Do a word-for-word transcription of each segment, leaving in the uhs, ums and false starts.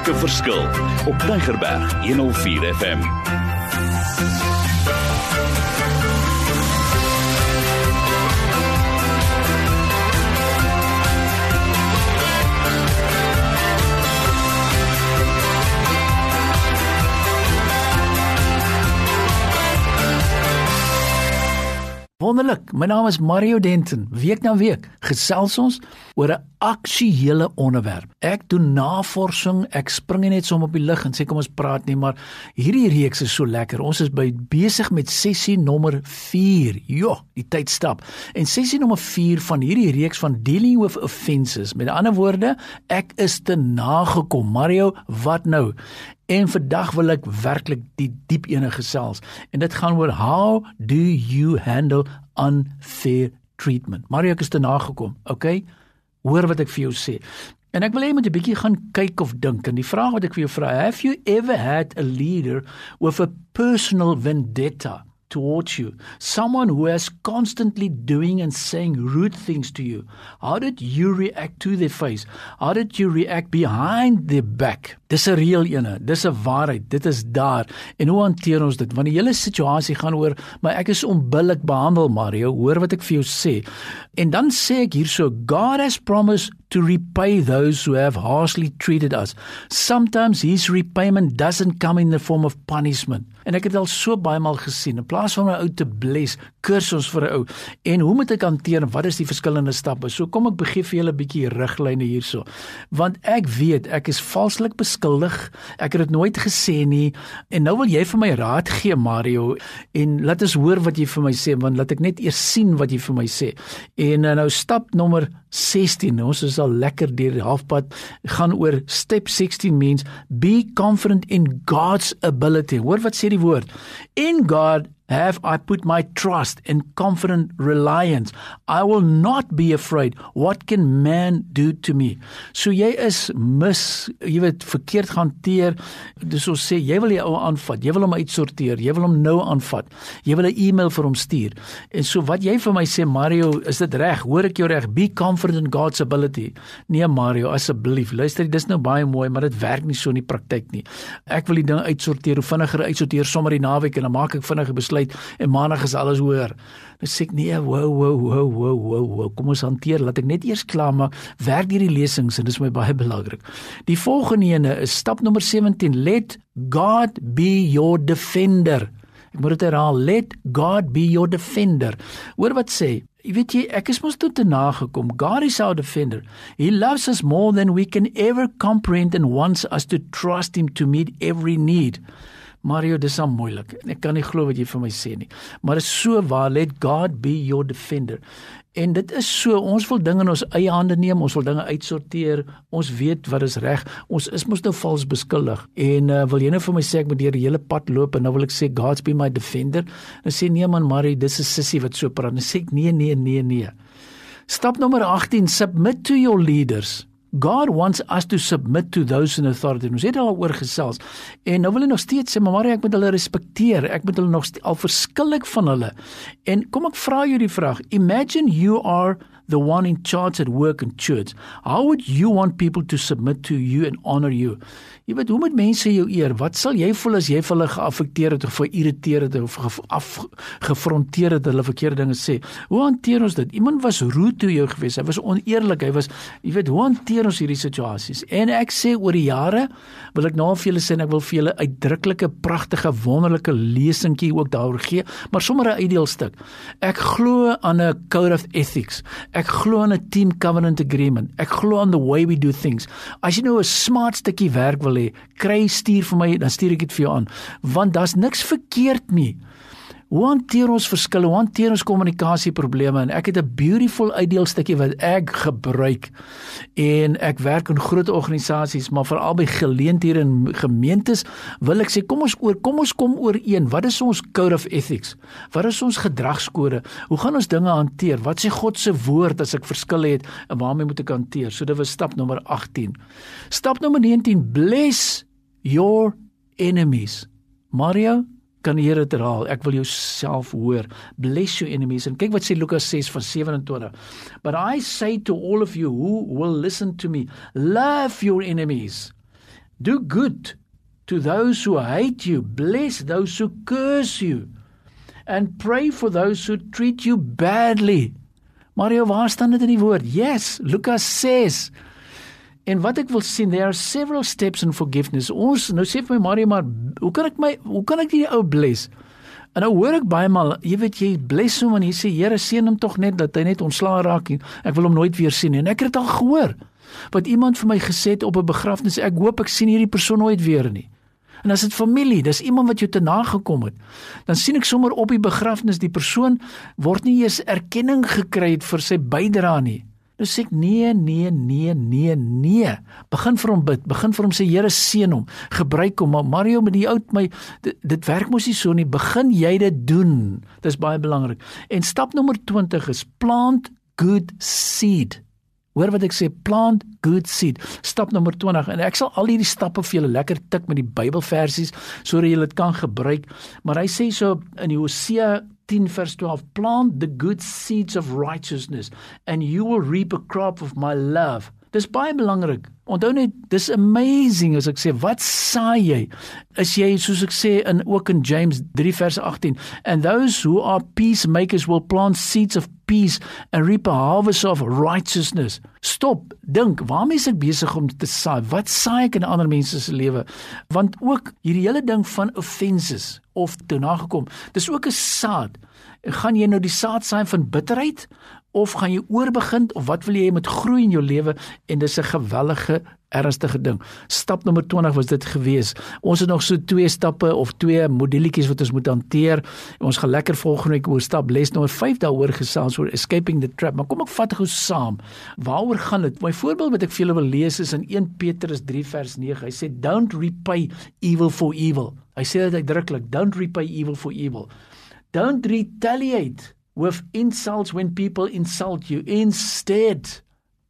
Maak 'n verskil op Tygerberg honderd vier F M. Wonderlik, my naam is Mario Denton. Week na week gesels ons oor 'n aktuële onderwerp. Ek doen navorsing, ek spring nie net som op die lug en sê kom ons praat nie, maar hierdie reeks is so lekker. Ons is by besig met sessie nommer vier. Jo, die tyd stap. En sessie nommer vier van hierdie reeks van Dealing with Offenses. Met ander woorde, ek is te nagekom. Mario, wat nou? En vandag wil ek werklik die diep ene gesels. En dit gaan oor how do you handle unfair treatment. Mario, ek is te nagekom, okay? Hoor wat ek vir jou sê. En ek wil hê jy moet 'n bietjie gaan kyk of dink. En die vraag wat ek vir jou vra, have you ever had a leader with a personal vendetta towards you? Someone who has constantly doing and saying rude things to you. How did you react to their face? How did you react behind their back? Dis 'n reël ene, dis 'n waarheid, dit is daar. En hoe hanteer ons dit? Want die hele situasie gaan oor, maar ek is onbillik behandel, Mario, hoor wat ek vir jou sê. En dan sê ek hierso, God has promised to repay those who have harshly treated us. Sometimes his repayment doesn't come in the form of punishment. En ek het al so baie maal gesien, in plaas van 'n ou te bless, kurs ons vir 'n ou. En hoe moet ek hanteer, wat is die verskillende stappe? So kom ek begee vir julle 'n bietjie riglyne hierso. Want ek weet, ek is valslik beskuldig, ek het dit nooit gesê nie, en nou wil jy vir my raad gee, Mario, en laat ons hoor wat jy vir my sê, want laat ek net eers sien wat jy vir my sê. En nou stap nommer sixteen, ons is al lekker deur die halfpad, gaan oor step sixteen means, be confident in God's ability. Hoor wat sê die woord? In God have I put my trust and confident reliance. I will not be afraid. What can man do to me? So jy is mis, jy weet, verkeerd gehanteer. Dus ons sê, jy wil die ou aanvat, jy wil hom uitsorteer, jy wil hom nou aanvat, jy wil 'n e-mail vir hom stuur. En so wat jy vir my sê, Mario, is dit reg? Hoor ek jou reg? Be confident in God's ability. Nee, Mario, asseblief, luister, dis nou baie mooi, maar dit werk nie so in die praktyk nie. Ek wil die ding uitsorteer, hoe vinniger uitsorteer, sommer die naweek, en dan maak ek vinniger besluit, en maandag is alles hoor. Dan sê ek, nee, wow, wow, wow, wow, wow, wow, kom ons hanteer, laat ek net eers klaar maak, werk hierdie lesings, en dis my baie belangrik. Die volgende ene is stap nommer seventeen, let God be your defender. Ek moet dit herhaal, let God be your defender. Hoor wat sê, jy weet jy, ek is mos toe te nagekom, God is our defender. He loves us more than we can ever comprehend and wants us to trust him to meet every need. Mario, dis al moeilik, ek kan nie glo wat jy vir my sê nie, maar is so waar, let God be your defender. En dit is so, ons wil dinge in ons eie hande neem, ons wil dinge uitsorteer, ons weet wat is reg, ons is mos nou vals beskuldig, en uh, wil jy nou vir my sê, ek moet deur die hele pad loop, en nou wil ek sê, God's be my defender, en sê, nee man, Mario, dis 'n sissie wat so praat, en sê ek, nee, nee, nee, nee. Stap nommer eighteen, submit to your leaders. God wants us to submit to those in authority. Ons het al oor gesels. En nou wil hy nog steeds sê, maar Mario, ek moet hulle respekteer. Ek moet hulle nog steeds, al verskil ek van hulle. En kom ek vra jou die vraag. Imagine you are the one in charge at work and church. How would you want people to submit to you and honor you? Jy weet, hoe moet mense jou eer? Wat sal jy voel as jy vir hulle geaffekteer het of geïrriteer het of ge, af, gefronteer het, hulle verkeerde dinge sê? Hoe hanteer ons dit? Iemand was rude to jou gewees, hy was oneerlik, hy was, jy weet, hoe hanteer ons hierdie situasies? En ek sê oor die jare, wil ek nou vir julle sê, en ek wil vir julle uitdruklike, pragtige, wonderlike lesingkie ook daaroor gee, maar sommer 'n uitdeelstuk. Ek glo aan 'n code of ethics. Ek glo aan 'n team covenant agreement. Ek glo aan the way we do things. As jy nou 'n smart stukkie werk wil hê, kry stuur vir my, dan stuur ek dit vir jou aan. Want daar's niks verkeerd nie. Hoe hanteer ons verskille, hoe hanteer ons kommunikasieprobleme, en ek het 'n beautiful uitdeelstukkie wat ek gebruik, en ek werk in groot organisasies, maar veral by geleenthede en gemeentes, wil ek sê, kom ons oor, kom ons kom ooreen, wat is ons code of ethics, wat is ons gedragskode, hoe gaan ons dinge hanteer, wat sê God se woord as ek verskille het, en waarmee moet ek hanteer, so dit was stap nommer eighteen. Stap nommer nineteen, bless your enemies. Mario, kan die Here dit herhaal, ek wil jou self hoor, bless your enemies, en kyk wat sê Lukas six vers seventy-two, but I say to all of you who will listen to me, love your enemies, Do good to those who hate you, bless those who curse you, and pray for those who treat you badly. Mario, waar staan dit in die woord? Yes, Lucas says. En wat ek wil sien, there are several steps in forgiveness. Ons, nou sê vir my, Mario, maar hoe kan ek my, hoe kan ek die ou bless? En nou hoor ek baie maal, jy weet, jy bless hom en jy sê, Here, seën hom tog net, dat hy net ontslae raak, ek wil hom nooit weer sien, en ek het dit al gehoor, wat iemand vir my gesê het op 'n begrafnis, ek hoop ek sien hierdie persoon nooit weer nie. En as dit familie, dis iemand wat jou te nagekom het, dan sien ek sommer op die begrafnis, die persoon word nie eers erkenning gekry het vir sy bydrae nie. Nou sê ek, nee, nee, nee, nee, nee, begin vir hom bid, begin vir hom sê, Here, seën hom, gebruik hom, maar Mario, met die oud, my, dit, dit werk mos nie so nie, begin jy dit doen, dis baie belangrik. En stap nommer twintig is, plant good seed. Hoor wat ek sê, plant good seed. Stap nommer twintig, en ek sal al hierdie stappe vir julle lekker tik met die Bybelversies, sodat julle dit kan gebruik, maar hy sê so in Hosea ten vers twaalf, plant the good seeds of righteousness, and you will reap a crop of my love. Dis baie belangrik. Onthou net, dis amazing as ek sê, wat saai jy? Is jy, soos ek sê, in, ook in James three vers eighteen, and those who are peacemakers will plant seeds of peace and reap a harvest of righteousness. Stop, dink, waarmee is ek besig om te saai? Wat saai ek in ander mense se lewe? Want ook hierdie hele ding van offenses, of toe nagekom, dis ook 'n saad. Gaan jy nou die saad saai van bitterheid, of gaan jy oorbegin, of wat wil jy met groei in jou lewe, en dis 'n gewellige, ernstige ding. Stap nommer twintig was dit gewees. Ons het nog so twee stappe, of twee modelletjies wat ons moet hanteer, ons gaan lekker volgende week oor stap les nommer vyf daaroor gesels, oor escaping the trap, maar kom ek vat gou saam, waaroor gaan dit? My voorbeeld wat ek vir julle wil lees is in First Petrus three vers nine, hy sê, don't repay evil for evil. Hy sê dit uitdruklik, don't repay evil for evil. Don't retaliate with insults when people insult you. Instead,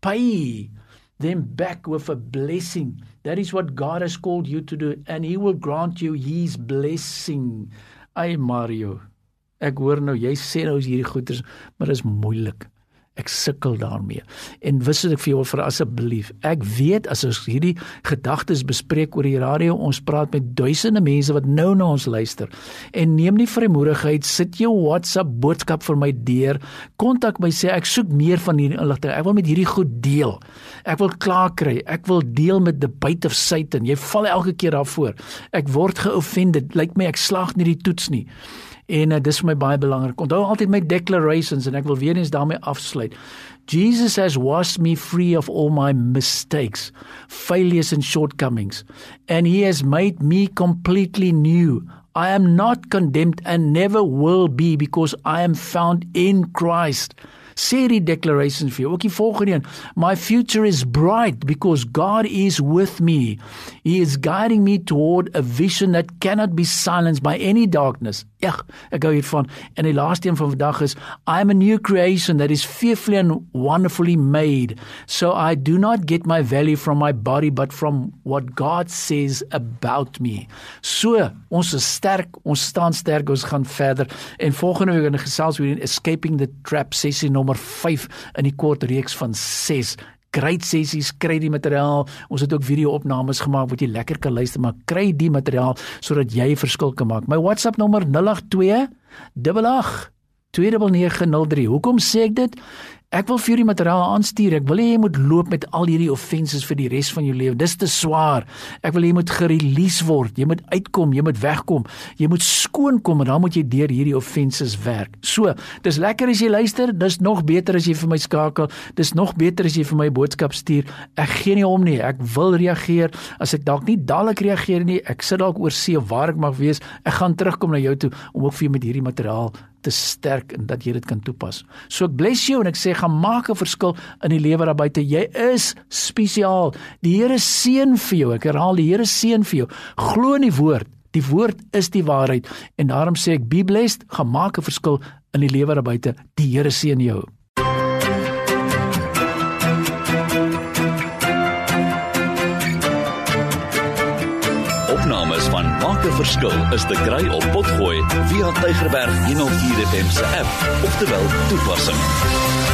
pay them back with a blessing. That is what God has called you to do, and He will grant you His blessing. Ay Mario, ek hoor nou, jy sê nou is hierdie goeders, maar dit is moeilik. Ek sukkel daarmee. En wys wat ek vir jou vir asseblief. Ek weet as ons hierdie gedagtes bespreek oor die radio, ons praat met duisende mense wat nou na ons luister. En neem die vrymoedigheid, sit jou WhatsApp boodskap vir my deur, kontak my, sê ek soek meer van hierdie inligting. Ek wil met hierdie goed deel. Ek wil klaar kry. Ek wil deel met the bite of Satan. Jy val elke keer daarvoor. Ek word geoffended. Lyk my ek slaag nie die toets nie. En uh, dis vir my baie belangrik. Onthou altyd my declarations, en ek wil weer eens daarmee afsluit. Jesus has washed me free of all my mistakes, failures and shortcomings, and He has made me completely new. I am not condemned and never will be, because I am found in Christ. Sê die declaration vir jou, ook die volgende een, my future is bright because God is with me. He is guiding me toward a vision that cannot be silenced by any darkness. Ja, ek hou hiervan. En die laaste een van vandag is, I am a new creation that is fearfully and wonderfully made. So I do not get my value from my body, but from what God says about me. So, ons is sterk, ons staan sterk, ons gaan verder. En volgende week gaan gesels weer in Escaping the Trap, sessie nommer vyf in die kort reeks van ses. Great sessies, kry die materiaal. Ons het ook video-opnames gemaak wat jy lekker kan luister, maar kry die materiaal sodat jy verskil kan maak. My WhatsApp nommer nul agt twee agt agt twee nege nege nul drie. Hoekom sê ek dit? Ek wil vir jou die materiaal aanstuur. Ek wil jy moet loop met al hierdie offenses vir die res van jou lewe. Dis te swaar. Ek wil jy moet gerelease word. Jy moet uitkom, jy moet wegkom. Jy moet skoon kom en dan moet jy deur hierdie offenses werk. So, dis lekker as jy luister, dis nog beter as jy vir my skakel. Dis nog beter as jy vir my boodskap stuur. Ek gee nie om nie. Ek wil reageer. As ek dalk nie dadelik reageer nie, ek sit dalk oor see waar ek mag wees. Ek gaan terugkom na jou toe om ook vir jou met hierdie materiaal te sterk en dat jy dit kan toepas. So ek bless jou en ek sê, gaan maak 'n verskil in die lewe daar buite. Jy is spesiaal. Die Here seën vir jou. Ek herhaal, die Here seën vir jou. Glo in die woord. Die woord is die waarheid. En daarom sê ek, be blessed, gaan maak 'n verskil in die lewe daar buite. Die Here seën jou. Opnames van Maak 'n Verskil is te kry op Potgooi via Tygerberg honderd vier F M se app, oftewel toepassing.